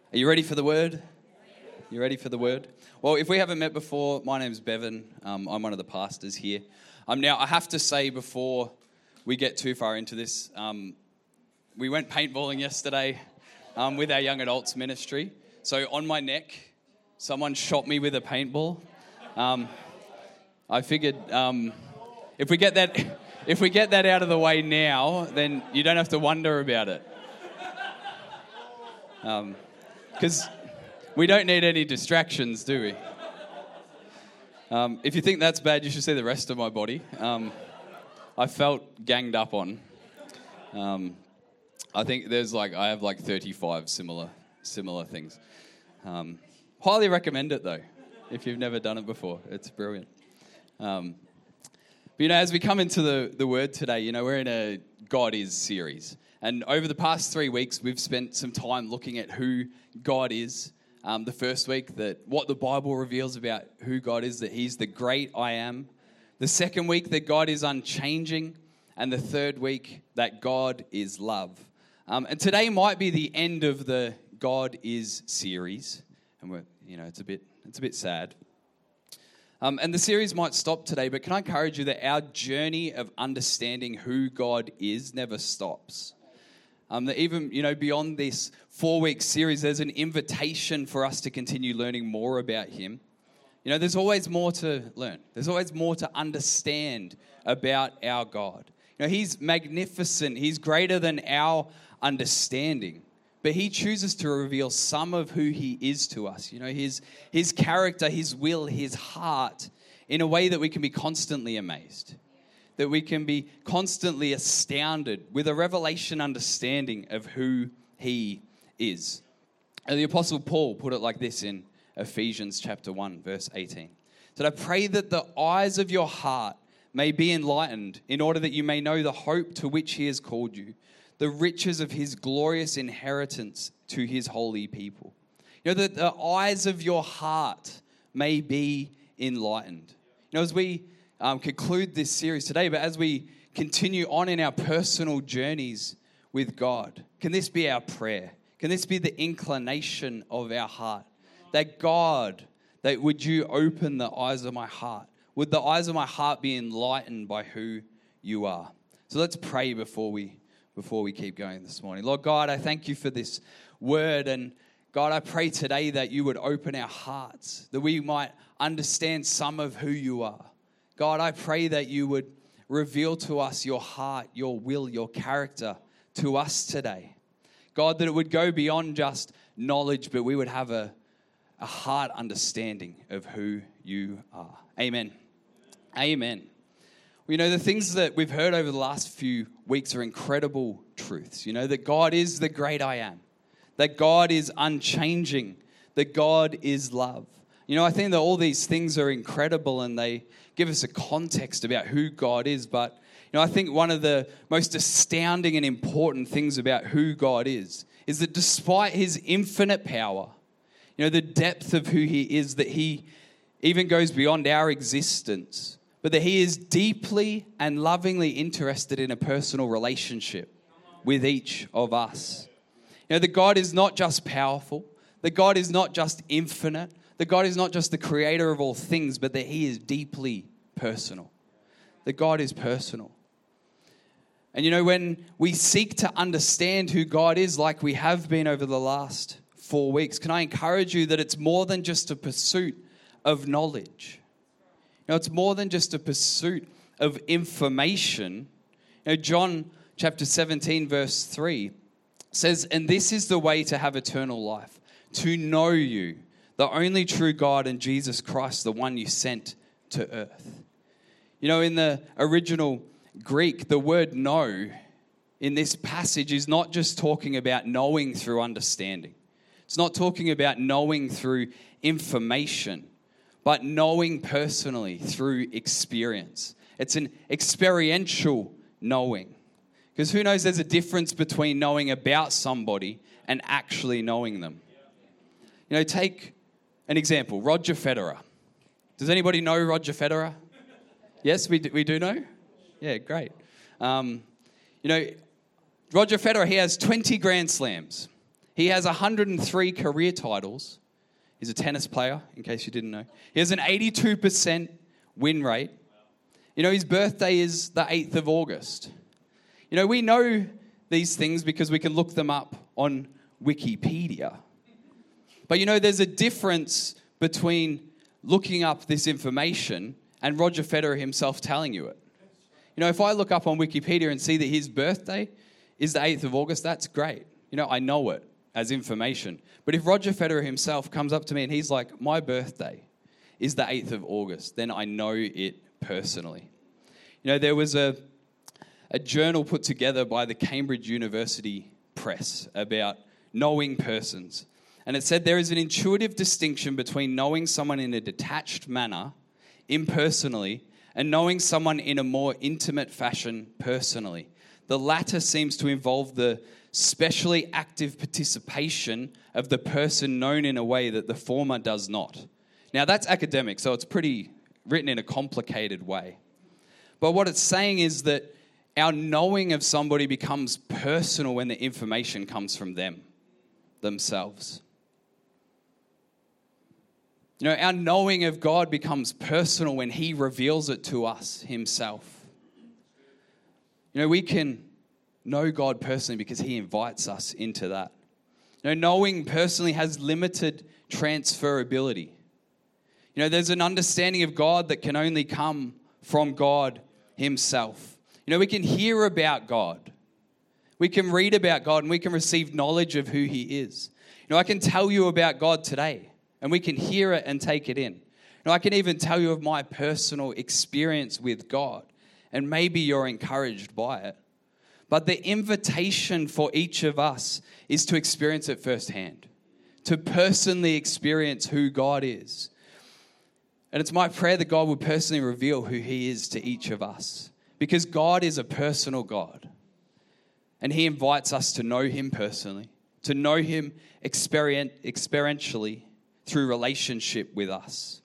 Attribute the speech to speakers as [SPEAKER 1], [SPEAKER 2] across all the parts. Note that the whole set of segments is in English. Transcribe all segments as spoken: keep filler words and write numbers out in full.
[SPEAKER 1] Are you ready for the word? You ready for the word? Well, if we haven't met before, my name's Bevan. Um, I'm one of the pastors here. Um, now, I have to say before we get too far into this, um, we went paintballing yesterday um, with our young adults ministry. So on my neck, someone shot me with a paintball. Um, I figured um, if we get that, if we get that out of the way now, then you don't have to wonder about it. Um, Because we don't need any distractions, do we? Um, if you think that's bad, you should see the rest of my body. Um, I felt ganged up on. Um, I think there's like, I have like thirty-five similar similar things. Um, highly recommend it though, if you've never done it before. It's brilliant. Um, but you know, as we come into the, the word today, you know, we're in a God Is series. And over the past three weeks, we've spent some time looking at who God is. Um, the first week, that what the Bible reveals about who God is, that He's the great I am. The second week, that God is unchanging. And the third week, that God is love. Um, and today might be the end of the God Is series. And we're, you know, it's a bit, it's a bit sad. Um, and the series might stop today, but can I encourage you that our journey of understanding who God is never stops. Um, that even, you know, beyond this four-week series, there's an invitation for us to continue learning more about Him. You know, there's always more to learn. There's always more to understand about our God. You know, He's magnificent. He's greater than our understanding. But He chooses to reveal some of who He is to us. You know, His, his character, His will, His heart, in a way that we can be constantly amazed. That we can be constantly astounded with a revelation understanding of who He is. And the Apostle Paul put it like this in Ephesians chapter one, verse eighteen. That I pray that the eyes of your heart may be enlightened, in order that you may know the hope to which He has called you, the riches of His glorious inheritance to His holy people. You know, that the eyes of your heart may be enlightened. You know, as we Um, conclude this series today, but as we continue on in our personal journeys with God, can this be our prayer? Can this be the inclination of our heart? That God, that would you open the eyes of my heart? Would the eyes of my heart be enlightened by who you are? So let's pray before we before we keep going this morning. Lord God, I thank you for this word, and God, I pray today that you would open our hearts, that we might understand some of who you are. God, I pray that you would reveal to us your heart, your will, your character to us today. God, that it would go beyond just knowledge, but we would have a, a heart understanding of who you are. Amen. Amen. Well, you know, the things that we've heard over the last few weeks are incredible truths. You know, that God is the great I am, that God is unchanging, that God is love. You know, I think that all these things are incredible and they give us a context about who God is. But, you know, I think one of the most astounding and important things about who God is, is that despite His infinite power, you know, the depth of who He is, that He even goes beyond our existence, but that He is deeply and lovingly interested in a personal relationship with each of us. You know, that God is not just powerful, that God is not just infinite, that God is not just the creator of all things, but that He is deeply personal. That God is personal. And you know, when we seek to understand who God is like we have been over the last four weeks, can I encourage you that it's more than just a pursuit of knowledge. You know, it's more than just a pursuit of information. You know, John chapter seventeen, verse three says, "And this is the way to have eternal life, to know you, the only true God, and Jesus Christ, the one you sent to earth." You know, in the original Greek, the word know in this passage is not just talking about knowing through understanding. It's not talking about knowing through information, but knowing personally through experience. It's an experiential knowing. Because who knows, there's a difference between knowing about somebody and actually knowing them. You know, take an example, Roger Federer. Does anybody know Roger Federer? Yes, we do, we do know? Yeah, great. Um, you know, Roger Federer, he has twenty Grand Slams. He has one hundred three career titles. He's a tennis player, in case you didn't know. He has an eighty-two percent win rate. You know, his birthday is the eighth of August. You know, we know these things because we can look them up on Wikipedia. But you know, there's a difference between looking up this information and Roger Federer himself telling you it. You know, if I look up on Wikipedia and see that his birthday is the eighth of August, that's great. You know, I know it as information. But if Roger Federer himself comes up to me and he's like, my birthday is the eighth of August, then I know it personally. You know, there was a, a journal put together by the Cambridge University Press about knowing persons. And it said there is an intuitive distinction between knowing someone in a detached manner, impersonally, and knowing someone in a more intimate fashion, personally. The latter seems to involve the specially active participation of the person known in a way that the former does not. Now, that's academic, so it's pretty written in a complicated way. But what it's saying is that our knowing of somebody becomes personal when the information comes from them, themselves. You know, our knowing of God becomes personal when He reveals it to us Himself. You know, we can know God personally because He invites us into that. You know, knowing personally has limited transferability. You know, there's an understanding of God that can only come from God Himself. You know, we can hear about God. We can read about God and we can receive knowledge of who He is. You know, I can tell you about God today and we can hear it and take it in. You know, I can even tell you of my personal experience with God and maybe you're encouraged by it. But the invitation for each of us is to experience it firsthand, to personally experience who God is. And it's my prayer that God will personally reveal who He is to each of us, because God is a personal God. And He invites us to know Him personally, to know Him experien- experientially through relationship with us.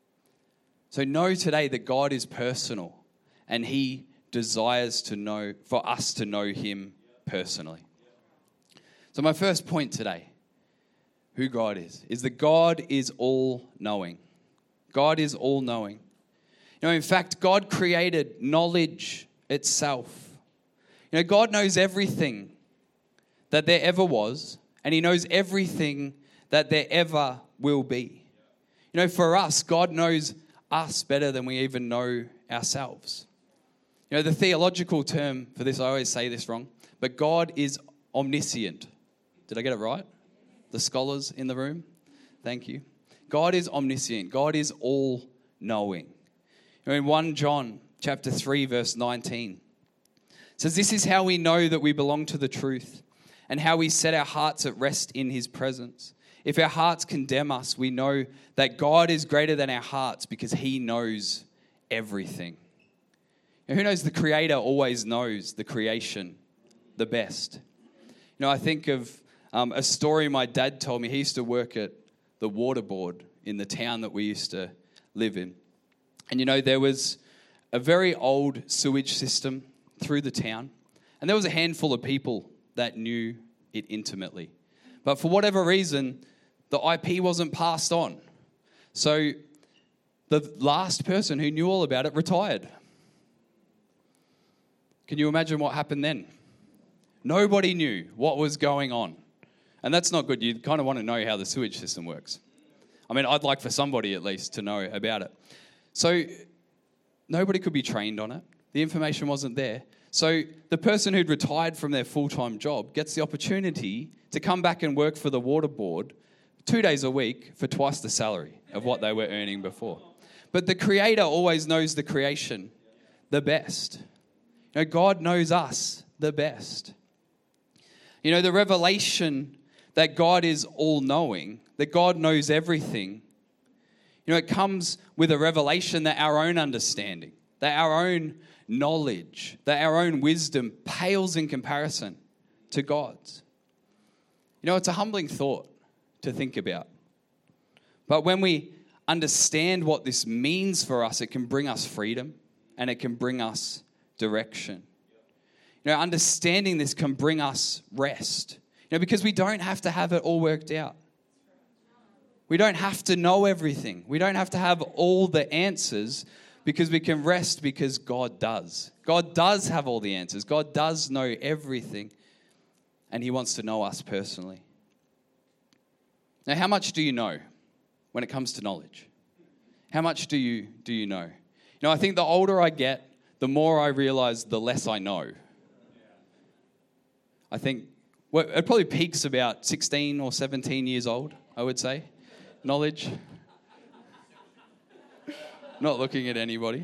[SPEAKER 1] So know today that God is personal and He desires to know, for us to know Him personally. So my first point today, who God is, is that God is all-knowing. God is all-knowing. You know, in fact, God created knowledge itself. You know, God knows everything that there ever was, and He knows everything that there ever will be. You know, for us, God knows us better than we even know ourselves. You know, the theological term for this, I always say this wrong, but God is omniscient. Did I get it right? The scholars in the room? Thank you. God is omniscient. God is all-knowing. You know, in First John chapter three, verse nineteen, it says, this is how we know that we belong to the truth and how we set our hearts at rest in His presence. If our hearts condemn us, we know that God is greater than our hearts because He knows everything. And who knows, the Creator always knows the creation the best. You know, I think of um, a story my dad told me. He used to work at the water board in the town that we used to live in. And you know, there was a very old sewage system through the town. And there was a handful of people that knew it intimately. But for whatever reason, the I P wasn't passed on. So the last person who knew all about it retired. Can you imagine what happened then? Nobody knew what was going on. And that's not good. You kind of want to know how the sewage system works. I mean, I'd like for somebody at least to know about it. So nobody could be trained on it. The information wasn't there. So the person who'd retired from their full-time job gets the opportunity to come back and work for the water board two days a week for twice the salary of what they were earning before. But the Creator always knows the creation the best. You know, God knows us the best. You know, the revelation that God is all-knowing, that God knows everything, you know, it comes with a revelation that our own understanding, that our own knowledge, that our own wisdom pales in comparison to God's. You know, it's a humbling thought to think about. But when we understand what this means for us, it can bring us freedom and it can bring us direction. You know, understanding this can bring us rest. You know, because we don't have to have it all worked out. We don't have to know everything. We don't have to have all the answers, because we can rest because God does. God does have all the answers. God does know everything, and he wants to know us personally. Now, how much do you know when it comes to knowledge? How much do you do you know? You know, I think the older I get, the more I realize the less I know. I think well, it probably peaks about sixteen or seventeen years old, I would say. Knowledge. Not looking at anybody.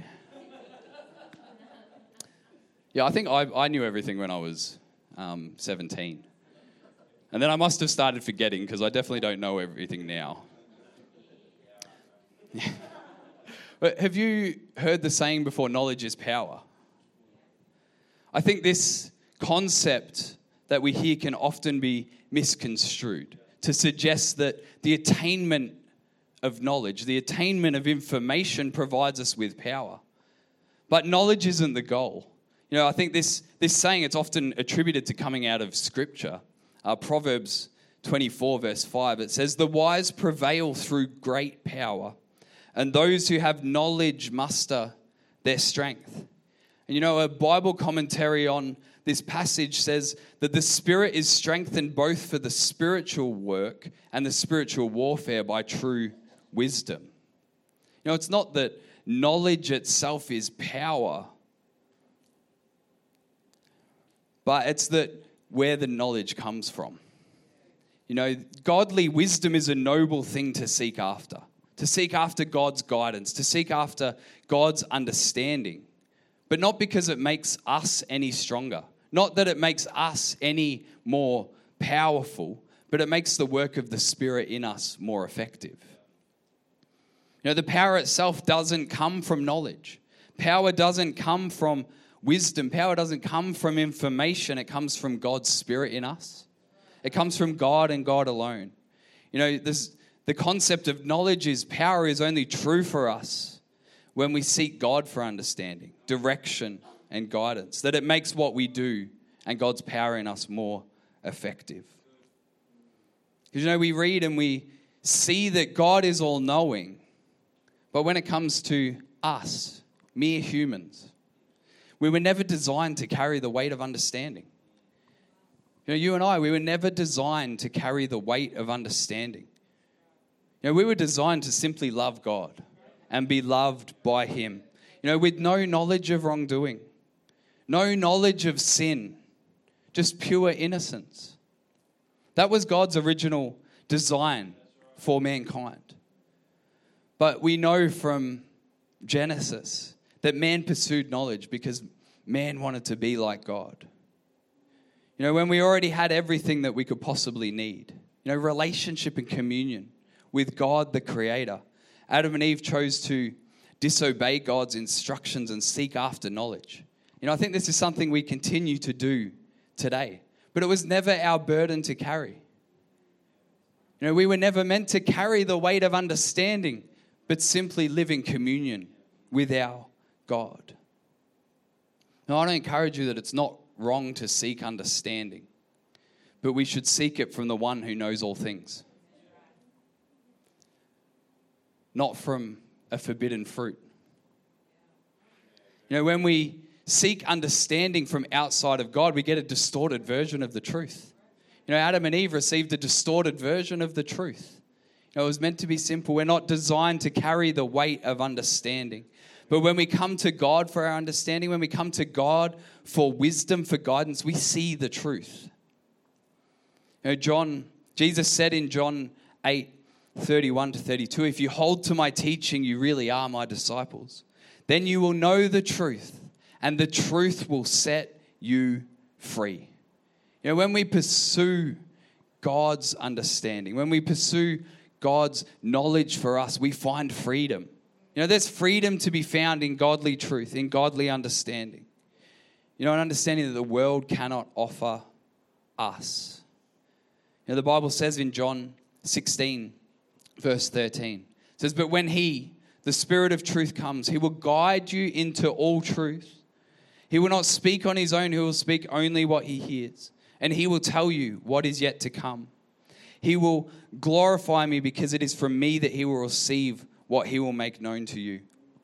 [SPEAKER 1] Yeah, I think I, I knew everything when I was um, seventeen. And then I must have started forgetting, because I definitely don't know everything now. But have you heard the saying before, knowledge is power? I think this concept that we hear can often be misconstrued to suggest that the attainment of knowledge, the attainment of information provides us with power. But knowledge isn't the goal. You know, I think this, this saying, it's often attributed to coming out of Scripture. Uh, Proverbs twenty-four, verse five, it says, "The wise prevail through great power, and those who have knowledge muster their strength." And you know, a Bible commentary on this passage says that the Spirit is strengthened both for the spiritual work and the spiritual warfare by true wisdom. You know, it's not that knowledge itself is power, but it's that where the knowledge comes from. You know, godly wisdom is a noble thing to seek after. To seek after God's guidance, to seek after God's understanding. But not because it makes us any stronger. Not that it makes us any more powerful, but it makes the work of the Spirit in us more effective. You know, the power itself doesn't come from knowledge. Power doesn't come from wisdom. Power doesn't come from information. It comes from God's Spirit in us. It comes from God and God alone. You know, this, the concept of knowledge is power is only true for us when we seek God for understanding, direction, and guidance. That it makes what we do and God's power in us more effective. Because, you know, we read and we see that God is all-knowing. But when it comes to us, mere humans, we were never designed to carry the weight of understanding. You know, you and I, we were never designed to carry the weight of understanding. You know, we were designed to simply love God and be loved by Him. You know, with no knowledge of wrongdoing, no knowledge of sin, just pure innocence. That was God's original design for mankind. But we know from Genesis that man pursued knowledge because man wanted to be like God. You know, when we already had everything that we could possibly need, you know, relationship and communion with God, the Creator, Adam and Eve chose to disobey God's instructions and seek after knowledge. You know, I think this is something we continue to do today, but it was never our burden to carry. You know, we were never meant to carry the weight of understanding, but simply live in communion with our God. Now, I want to encourage you that it's not wrong to seek understanding, but we should seek it from the one who knows all things, not from a forbidden fruit. You know, when we seek understanding from outside of God, we get a distorted version of the truth. You know, Adam and Eve received a distorted version of the truth. You know, it was meant to be simple. We're not designed to carry the weight of understanding. But when we come to God for our understanding, when we come to God for wisdom, for guidance, we see the truth. You know, John, Jesus said in John eight, thirty-one to thirty-two, "If you hold to my teaching, you really are my disciples. Then you will know the truth, and the truth will set you free." You know, when we pursue God's understanding, when we pursue God's knowledge for us, we find freedom. You know, there's freedom to be found in godly truth, in godly understanding. You know, an understanding that the world cannot offer us. You know, the Bible says in John sixteen, verse thirteen, it says, "But when He, the Spirit of truth, comes, He will guide you into all truth. He will not speak on His own, He will speak only what He hears, and he will tell you what is yet to come. He will glorify me because it is from me that he will receive what he will make known to you.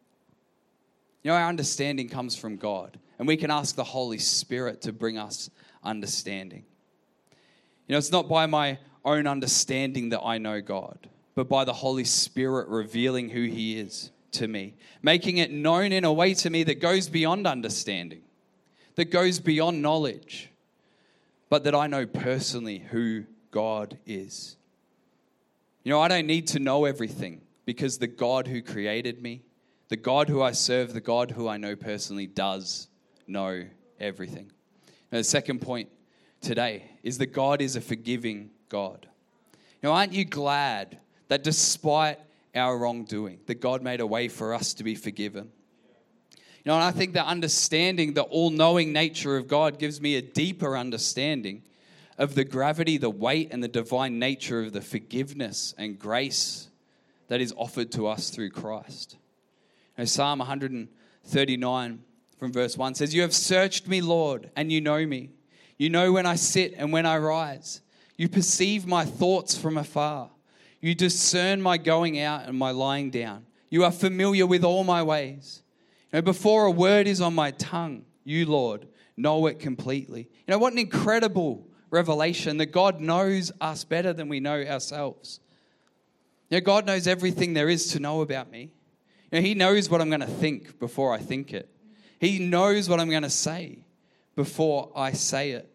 [SPEAKER 1] You know, our understanding comes from God, and we can ask the Holy Spirit to bring us understanding. You know, it's not by my own understanding that I know God, but by the Holy Spirit revealing who he is to me, making it known in a way to me that goes beyond understanding, that goes beyond knowledge, but that I know personally who God is. You know, I don't need to know everything because the God who created me, the God who I serve, the God who I know personally does know everything. Now, the second point today is that God is a forgiving God. Now, aren't you glad that despite our wrongdoing, that God made a way for us to be forgiven? You know, and I think that understanding the all-knowing nature of God gives me a deeper understanding of the gravity, the weight, and the divine nature of the forgiveness and grace that is offered to us through Christ. You know, Psalm one thirty-nine from verse one says, "You have searched me, Lord, and you know me. You know when I sit and when I rise. You perceive my thoughts from afar. You discern my going out and my lying down. You are familiar with all my ways. You know, before a word is on my tongue, you, Lord, know it completely." You know, what an incredible revelation that God knows us better than we know ourselves. You know, God knows everything there is to know about me. You know, he knows what I'm going to think before I think it. He knows what I'm going to say before I say it.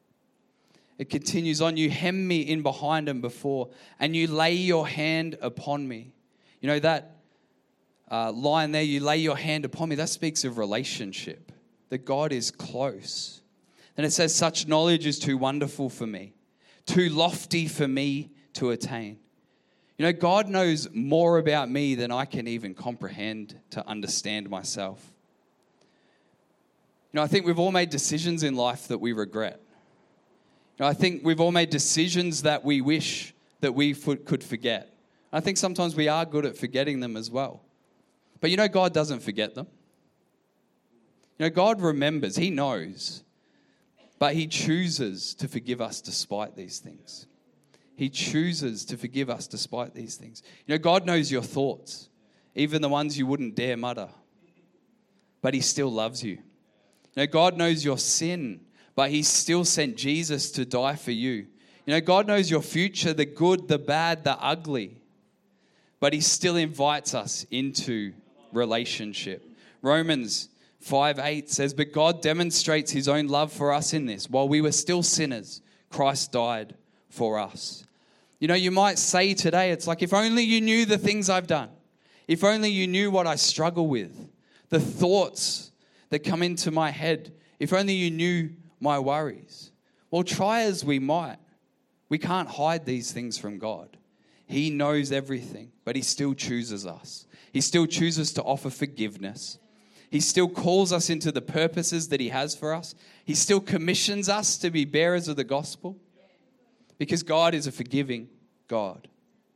[SPEAKER 1] It continues on, "You hem me in behind and before, and you lay your hand upon me." You know, that uh, line there, "you lay your hand upon me," that speaks of relationship, that God is close. And it says, "Such knowledge is too wonderful for me, too lofty for me to attain." You know, God knows more about me than I can even comprehend to understand myself. You know, I think we've all made decisions in life that we regret. You know, I think we've all made decisions that we wish that we could forget. I think sometimes we are good at forgetting them as well. But you know, God doesn't forget them. You know, God remembers, he knows, but he chooses to forgive us despite these things. He chooses to forgive us despite these things. You know, God knows your thoughts, even the ones you wouldn't dare mutter, but he still loves you. You know, God knows your sin, but he still sent Jesus to die for you. You know, God knows your future, the good, the bad, the ugly, but he still invites us into relationship. Romans five eight says, "But God demonstrates his own love for us in this. While we were still sinners, Christ died for us." You know, you might say today, it's like, if only you knew the things I've done. If only you knew what I struggle with, the thoughts that come into my head. If only you knew my worries. Well, try as we might, we can't hide these things from God. He knows everything, but he still chooses us. He still chooses to offer forgiveness. He still calls us into the purposes that he has for us. He still commissions us to be bearers of the gospel because God is a forgiving God.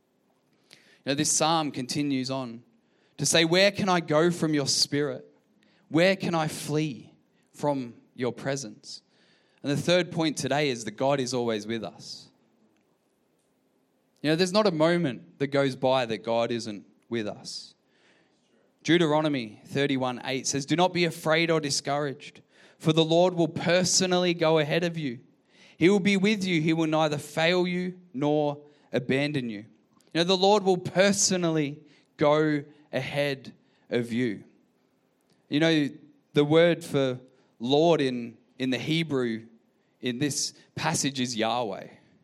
[SPEAKER 1] Now, this psalm continues on to say, "Where can I go from your spirit? Where can I flee from your presence?" And the third point today is that God is always with us. You know, there's not a moment that goes by that God isn't with us. Deuteronomy thirty-one eight says, "Do not be afraid or discouraged, for the Lord will personally go ahead of you. He will be with you. He will neither fail you nor abandon you." You know, the Lord will personally go ahead of you. You know, the word for Lord in, in the Hebrew in this passage is Yahweh.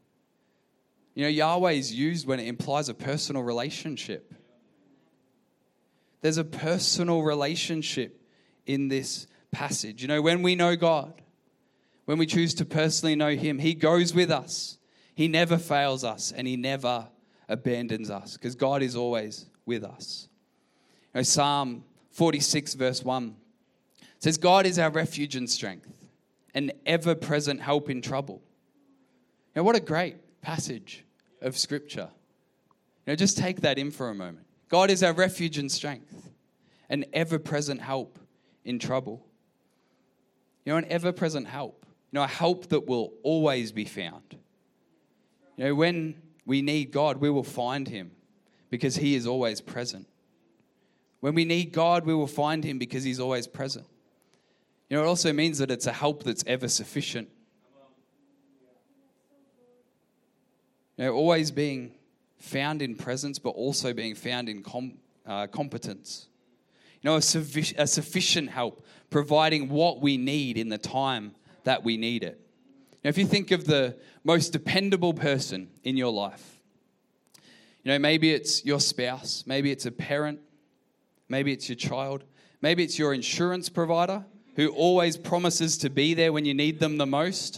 [SPEAKER 1] You know, Yahweh is used when it implies a personal relationship. There's a personal relationship in this passage. You know, when we know God, when we choose to personally know him, he goes with us. He never fails us and he never abandons us because God is always with us. You know, Psalm forty-six verse one says, "God is our refuge and strength, an ever-present help in trouble." Now, what a great passage of scripture. You know, just take that in for a moment. God is our refuge and strength, an ever-present help in trouble. You know, an ever-present help. You know, a help that will always be found. You know, when we need God, we will find him because he is always present. When we need God, we will find him because he's always present. You know, it also means that it's a help that's ever sufficient. You know, always being found in presence, but also being found in com- uh, competence. You know, a, suffi- a sufficient help, providing what we need in the time that we need it. Now, if you think of the most dependable person in your life, you know, maybe it's your spouse, maybe it's a parent, maybe it's your child, maybe it's your insurance provider who always promises to be there when you need them the most.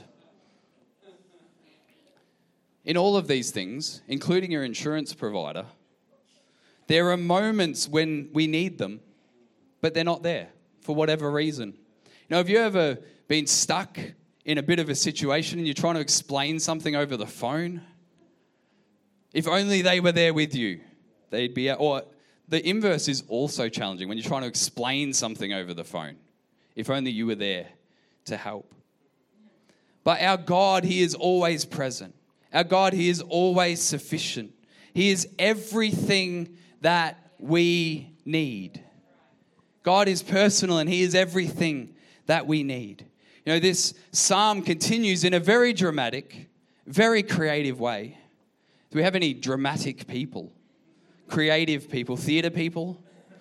[SPEAKER 1] In all of these things, including your insurance provider, there are moments when we need them, but they're not there for whatever reason. You know, have you ever been stuck in a bit of a situation and you're trying to explain something over the phone? If only they were there with you, they'd be out. Or the inverse is also challenging when you're trying to explain something over the phone. If only you were there to help. But our God, he is always present. Our God, he is always sufficient. He is everything that we need. God is personal and he is everything that we need. You know, this psalm continues in a very dramatic, very creative way. Do we have any dramatic people? Creative people, theatre people?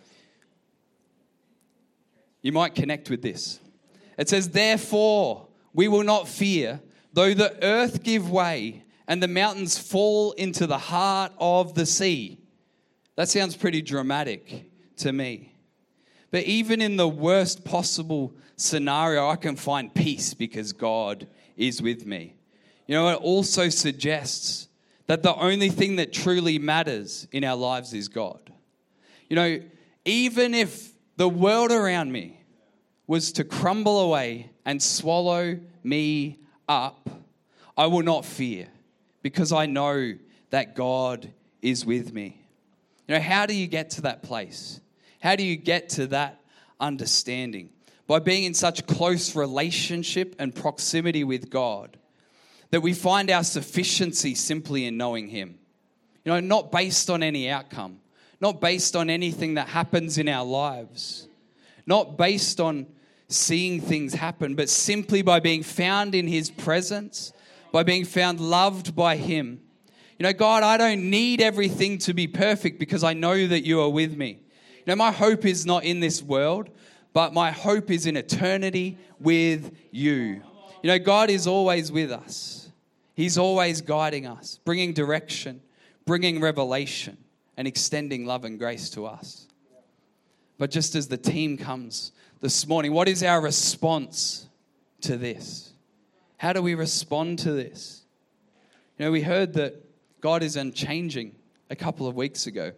[SPEAKER 1] You might connect with this. It says, therefore, we will not fear, though the earth give way and the mountains fall into the heart of the sea. That sounds pretty dramatic to me. But even in the worst possible scenario, I can find peace because God is with me. You know, it also suggests that the only thing that truly matters in our lives is God. You know, even if the world around me was to crumble away and swallow me up, I will not fear because I know that God is with me. You know, how do you get to that place? How do you get to that understanding? By being in such close relationship and proximity with God that we find our sufficiency simply in knowing him. You know, not based on any outcome, not based on anything that happens in our lives, not based on seeing things happen, but simply by being found in his presence, by being found loved by him. You know, God, I don't need everything to be perfect because I know that you are with me. You know, my hope is not in this world, but my hope is in eternity with you. You know, God is always with us. He's always guiding us, bringing direction, bringing revelation, and extending love and grace to us. But just as the team comes this morning, what is our response to this? How do we respond to this? You know, we heard that God is unchanging a couple of weeks ago.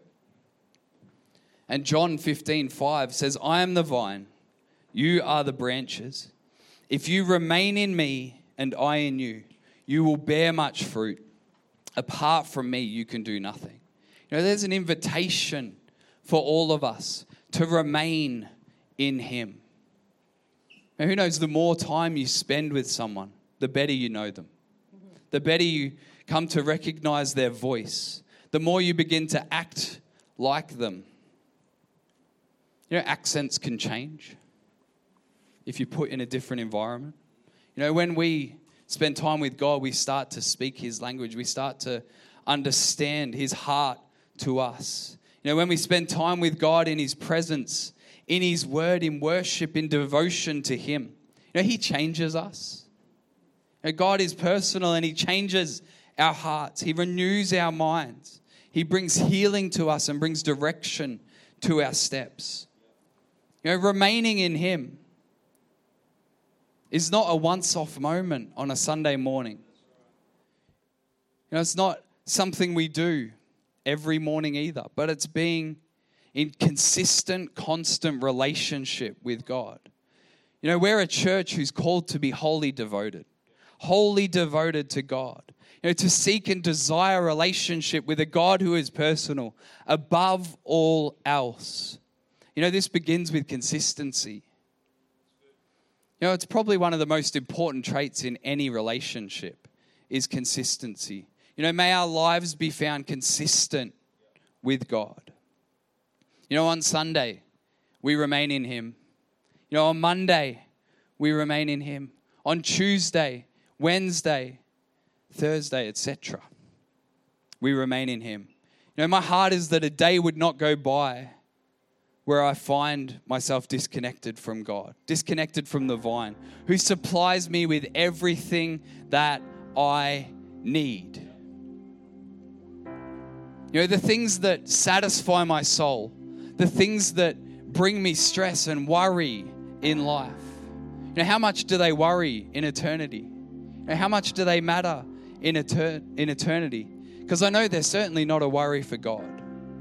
[SPEAKER 1] And John fifteen five says, I am the vine, you are the branches. If you remain in me and I in you, you will bear much fruit. Apart from me, you can do nothing. You know, there's an invitation for all of us to remain in him. Now, who knows, the more time you spend with someone, the better you know them. The better you come to recognize their voice. The more you begin to act like them. You know, accents can change if you put in a different environment. You know, when we spend time with God, we start to speak his language. We start to understand his heart to us. You know, when we spend time with God in his presence, in his word, in worship, in devotion to him, you know, he changes us. You know, God is personal and he changes our hearts. He renews our minds. He brings healing to us and brings direction to our steps. You know, remaining in him is not a once-off moment on a Sunday morning. You know, it's not something we do every morning either, but it's being in consistent, constant relationship with God. You know, we're a church who's called to be wholly devoted, wholly devoted to God. You know, to seek and desire a relationship with a God who is personal above all else. You know, this begins with consistency. You know, it's probably one of the most important traits in any relationship is consistency. You know, may our lives be found consistent with God. You know, on Sunday, we remain in Him. You know, on Monday, we remain in Him. On Tuesday, Wednesday, Thursday, et cetera, we remain in Him. You know, my heart is that a day would not go by where I find myself disconnected from God, disconnected from the vine, who supplies me with everything that I need. You know, the things that satisfy my soul, the things that bring me stress and worry in life. You know, how much do they worry in eternity? You know, how much do they matter in, etern- in eternity? Because I know they're certainly not a worry for God.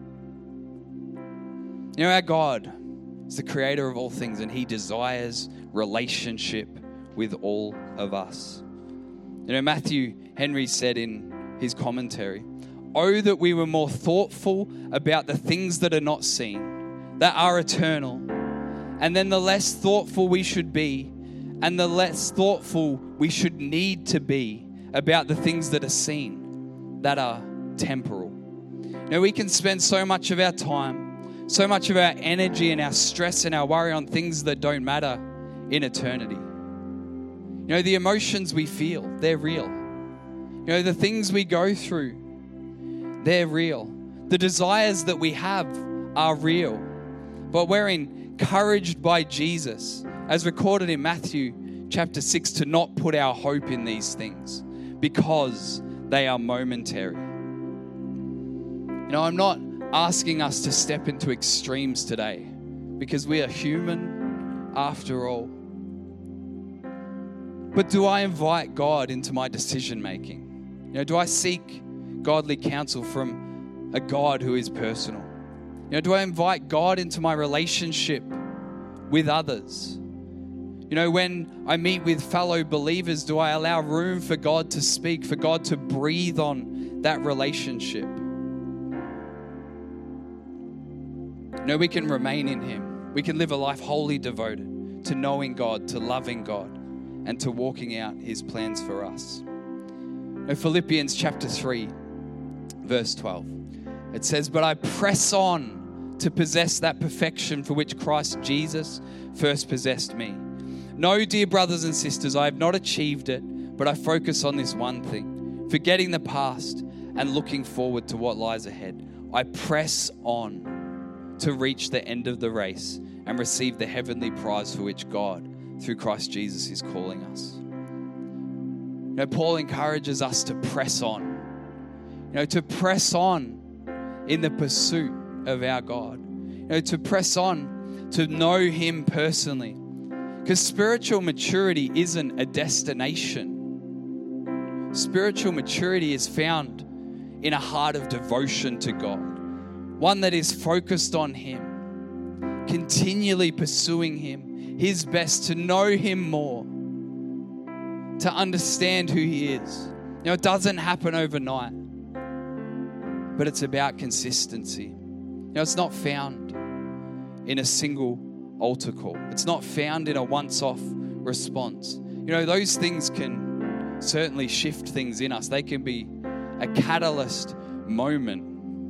[SPEAKER 1] You know, our God is the creator of all things, and He desires relationship with all of us. You know, Matthew Henry said in his commentary, "Oh, that we were more thoughtful about the things that are not seen, that are eternal, and then the less thoughtful we should be, and the less thoughtful we should need to be about the things that are seen, that are temporal." You know, we can spend so much of our time, so much of our energy and our stress and our worry on things that don't matter in eternity. You know, the emotions we feel, they're real. You know, the things we go through, they're real. The desires that we have are real. But we're encouraged by Jesus, as recorded in Matthew chapter six, to not put our hope in these things because they are momentary. You know, I'm not asking us to step into extremes today because we are human after all. But do I invite God into my decision making? You know, do I seek godly counsel from a God who is personal? You know, do I invite God into my relationship with others? You know, when I meet with fellow believers, do I allow room for God to speak, for God to breathe on that relationship? You know, we can remain in Him. We can live a life wholly devoted to knowing God, to loving God, and to walking out His plans for us. You know, Philippians chapter three, verse twelve. It says, "But I press on to possess that perfection for which Christ Jesus first possessed me. No, dear brothers and sisters, I have not achieved it, but I focus on this one thing, forgetting the past and looking forward to what lies ahead. I press on to reach the end of the race and receive the heavenly prize for which God, through Christ Jesus, is calling us." You know, Paul encourages us to press on. You know, to press on in the pursuit of our God. You know, to press on to know Him personally. Because spiritual maturity isn't a destination. Spiritual maturity is found in a heart of devotion to God. One that is focused on Him, continually pursuing Him, His best, to know Him more, to understand who He is. You know, it doesn't happen overnight, but it's about consistency. You know, it's not found in a single altar call. It's not found in a once-off response. You know, those things can certainly shift things in us. They can be a catalyst moment.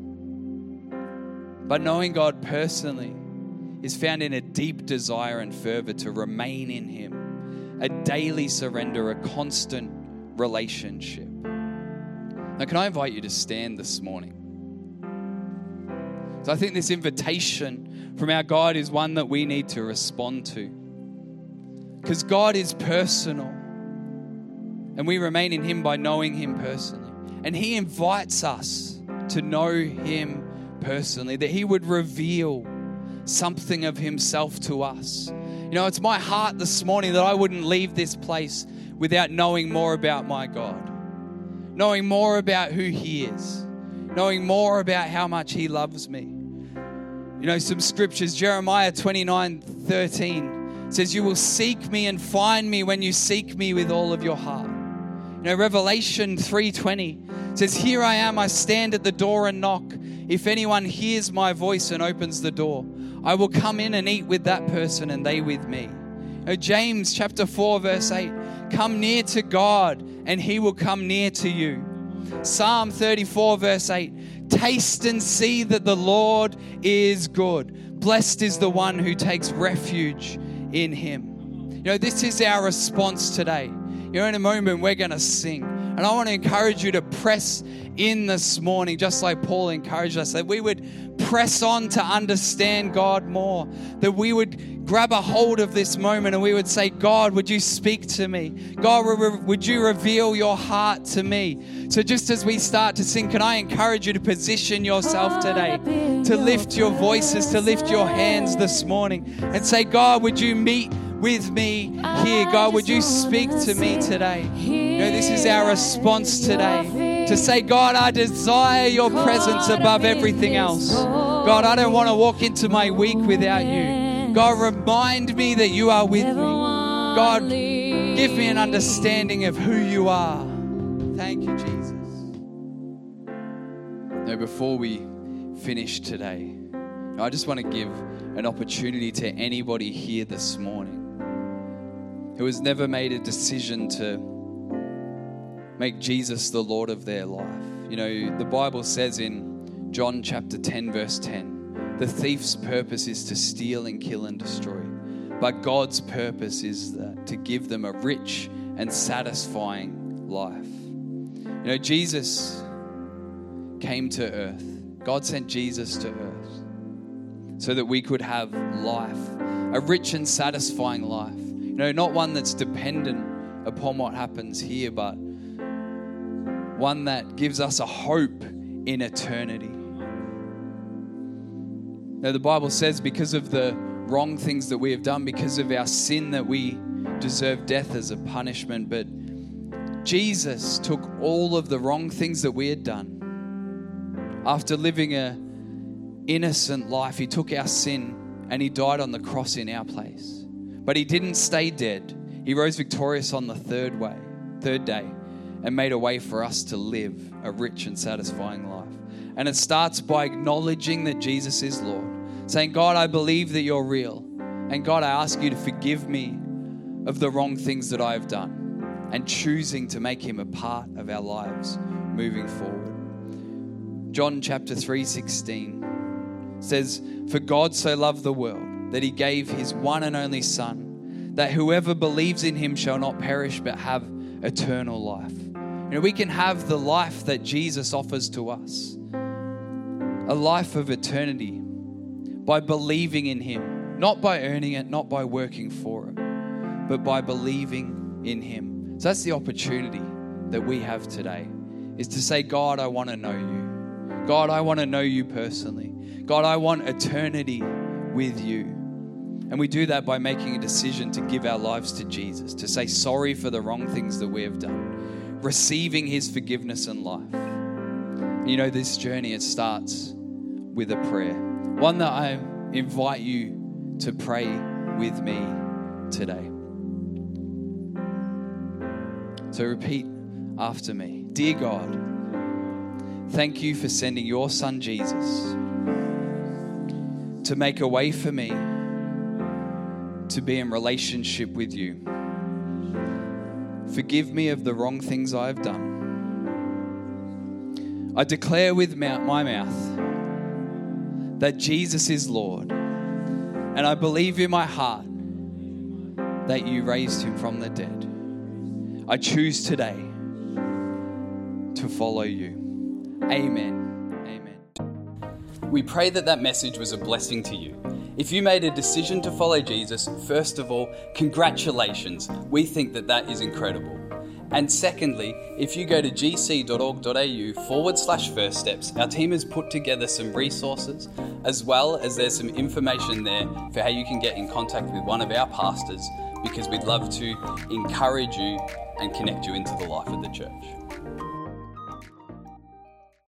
[SPEAKER 1] But knowing God personally is found in a deep desire and fervor to remain in Him, a daily surrender, a constant relationship. Now, can I invite you to stand this morning? So I think this invitation from our God is one that we need to respond to. Because God is personal, and we remain in Him by knowing Him personally. And He invites us to know Him personally, that He would reveal something of Himself to us. You know, it's my heart this morning that I wouldn't leave this place without knowing more about my God, knowing more about who He is, knowing more about how much He loves me. You know, some scriptures, Jeremiah twenty-nine thirteen says, "You will seek me and find me when you seek me with all of your heart." You know, Revelation three twenty says, "Here I am, I stand at the door and knock. If anyone hears my voice and opens the door, I will come in and eat with that person and they with me." You Oh, James chapter four, verse eight, come near to God and he will come near to you. Psalm thirty-four, verse eight, taste and see that the Lord is good. Blessed is the one who takes refuge in him. You know, this is our response today. You know, in a moment, we're going to sing. And I want to encourage you to press in this morning, just like Paul encouraged us, that we would press on to understand God more, that we would grab a hold of this moment and we would say, God, would you speak to me? God, would you reveal your heart to me? So just as we start to sing, can I encourage you to position yourself today, to lift your voices, to lift your hands this morning and say, God, would you meet with me here? God, would you speak to me today? You know, this is our response today, to say, God, I desire your presence above everything else. God, I don't want to walk into my week without you. God, remind me that you are with me. God, give me an understanding of who you are. Thank you, Jesus. Now, before we finish today, I just want to give an opportunity to anybody here this morning who has never made a decision to make Jesus the Lord of their life. You know, the Bible says in John chapter ten, verse ten, the thief's purpose is to steal and kill and destroy. But God's purpose is that to give them a rich and satisfying life. You know, Jesus came to earth. God sent Jesus to earth so that we could have life, a rich and satisfying life. You know, not one that's dependent upon what happens here, but one that gives us a hope in eternity. Now, the Bible says because of the wrong things that we have done, because of our sin, that we deserve death as a punishment. But Jesus took all of the wrong things that we had done. After living an innocent life, he took our sin and he died on the cross in our place. But he didn't stay dead. He rose victorious on the third way, third day, and made a way for us to live a rich and satisfying life. And it starts by acknowledging that Jesus is Lord, saying, God, I believe that you're real. And God, I ask you to forgive me of the wrong things that I have done, and choosing to make him a part of our lives moving forward. John chapter three sixteen says, for God so loved the world that he gave his one and only Son, that whoever believes in him shall not perish but have eternal life. You know, we can have the life that Jesus offers to us, a life of eternity, by believing in him, not by earning it, not by working for it, but by believing in him. So that's the opportunity that we have today, is to say, God, I want to know you. God, I want to know you personally. God, I want eternity with you. And we do that by making a decision to give our lives to Jesus, to say sorry for the wrong things that we have done, receiving his forgiveness and life. You know, this journey, it starts with a prayer, one that I invite you to pray with me today. So repeat after me. Dear God, thank you for sending your Son Jesus to make a way for me to be in relationship with you. Forgive me of the wrong things I have done. I declare with my mouth that Jesus is Lord, and I believe in my heart that you raised him from the dead. I choose today to follow you. Amen. Amen. We pray that that message was a blessing to you. If you made a decision to follow Jesus, first of all, congratulations. We think that that is incredible. And secondly, if you go to gc.org.au forward slash first steps, our team has put together some resources, as well as there's some information there for how you can get in contact with one of our pastors, because we'd love to encourage you and connect you into the life of the church.